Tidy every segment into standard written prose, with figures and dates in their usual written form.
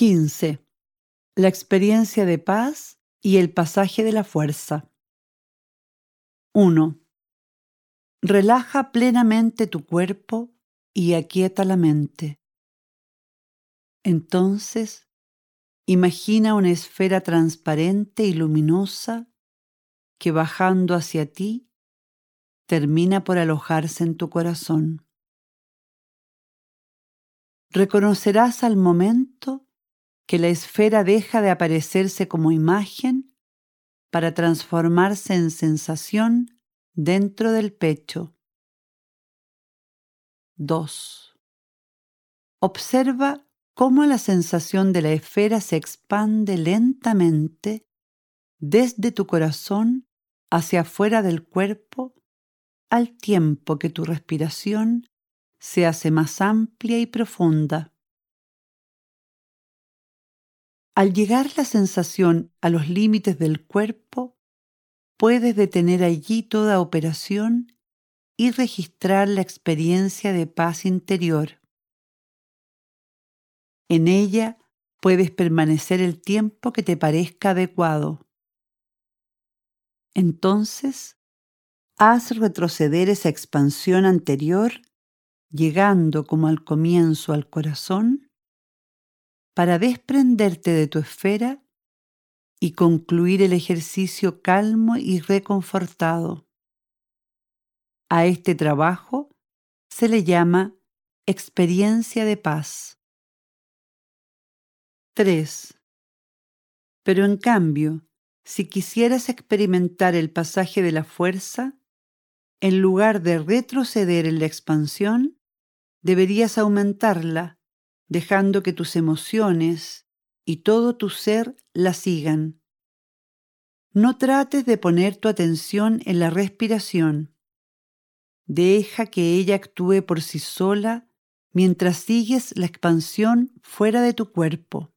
15. La experiencia de paz y el pasaje de la fuerza. 1. Relaja plenamente tu cuerpo y aquieta la mente. Entonces, imagina una esfera transparente y luminosa que, bajando hacia ti, termina por alojarse en tu corazón. Reconocerás al momento que la esfera deja de aparecerse como imagen para transformarse en sensación dentro del pecho. 2. Observa cómo la sensación de la esfera se expande lentamente desde tu corazón hacia afuera del cuerpo al tiempo que tu respiración se hace más amplia y profunda. Al llegar la sensación a los límites del cuerpo, puedes detener allí toda operación y registrar la experiencia de paz interior. En ella puedes permanecer el tiempo que te parezca adecuado. Entonces, haz retroceder esa expansión anterior, llegando como al comienzo al corazón, para desprenderte de tu esfera y concluir el ejercicio calmo y reconfortado. A este trabajo se le llama experiencia de paz. 3. Pero en cambio, si quisieras experimentar el pasaje de la fuerza, en lugar de retroceder en la expansión, deberías aumentarla, dejando que tus emociones y todo tu ser la sigan. No trates de poner tu atención en la respiración. Deja que ella actúe por sí sola mientras sigues la expansión fuera de tu cuerpo.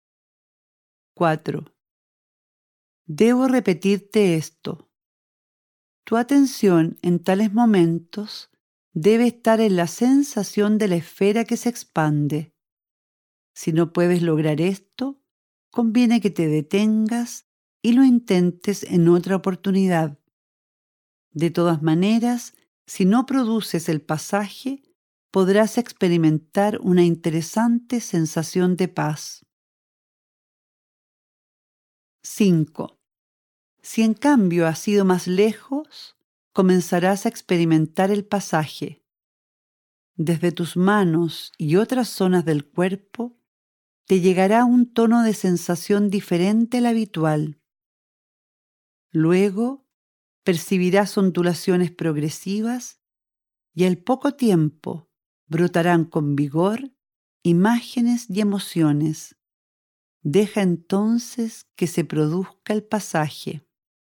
4. Debo repetirte esto. Tu atención en tales momentos debe estar en la sensación de la esfera que se expande. Si no puedes lograr esto, conviene que te detengas y lo intentes en otra oportunidad. De todas maneras, si no produces el pasaje, podrás experimentar una interesante sensación de paz. 5. Si en cambio has ido más lejos, comenzarás a experimentar el pasaje. Desde tus manos y otras zonas del cuerpo, te llegará un tono de sensación diferente al habitual. Luego, percibirás ondulaciones progresivas y al poco tiempo brotarán con vigor imágenes y emociones. Deja entonces que se produzca el pasaje.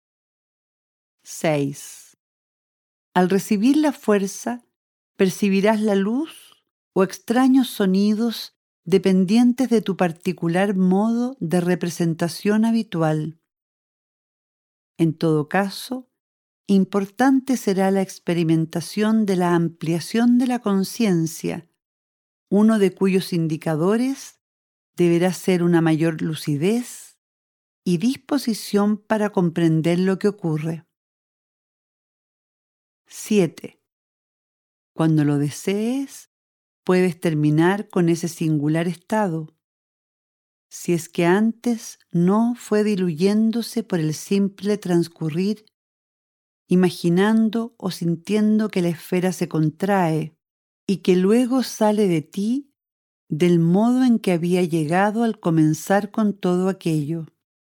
6. Al recibir la fuerza, percibirás la luz o extraños sonidos dependientes de tu particular modo de representación habitual. En todo caso, importante será la experimentación de la ampliación de la conciencia, uno de cuyos indicadores deberá ser una mayor lucidez y disposición para comprender lo que ocurre. 7. Cuando lo desees, puedes terminar con ese singular estado, si es que antes no fue diluyéndose por el simple transcurrir, imaginando o sintiendo que la esfera se contrae y que luego sale de ti del modo en que había llegado al comenzar con todo aquello.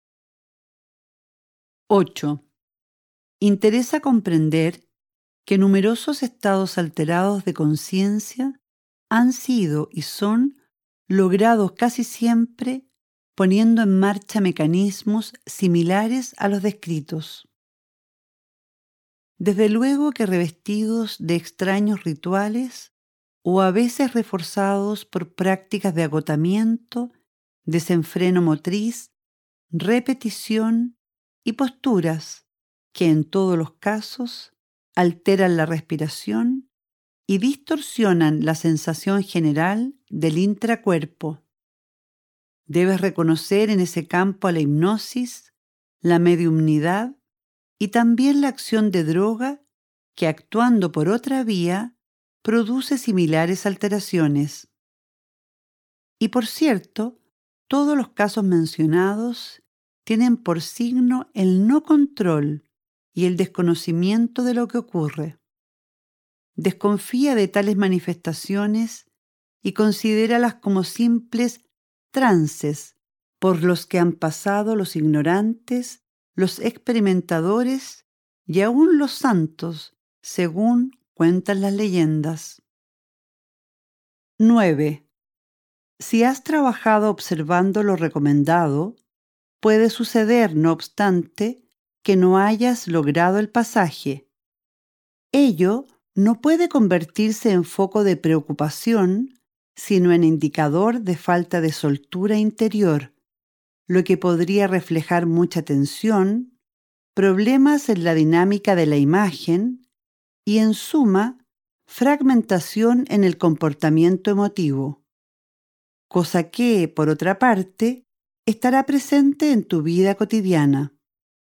8. Interesa comprender que numerosos estados alterados de conciencia han sido y son logrados casi siempre poniendo en marcha mecanismos similares a los descritos. Desde luego que revestidos de extraños rituales o a veces reforzados por prácticas de agotamiento, desenfreno motriz, repetición y posturas que en todos los casos alteran la respiración y distorsionan la sensación general del intracuerpo. Debes reconocer en ese campo a la hipnosis, la mediumnidad y también la acción de droga que, actuando por otra vía, produce similares alteraciones. Y por cierto, todos los casos mencionados tienen por signo el no control y el desconocimiento de lo que ocurre. Desconfía de tales manifestaciones y considéralas como simples trances por los que han pasado los ignorantes, los experimentadores y aún los santos, según cuentan las leyendas. 9. Si has trabajado observando lo recomendado, puede suceder, no obstante, que no hayas logrado el pasaje. Ello no puede convertirse en foco de preocupación, sino en indicador de falta de soltura interior, lo que podría reflejar mucha tensión, problemas en la dinámica de la imagen y, en suma, fragmentación en el comportamiento emotivo, cosa que, por otra parte, estará presente en tu vida cotidiana.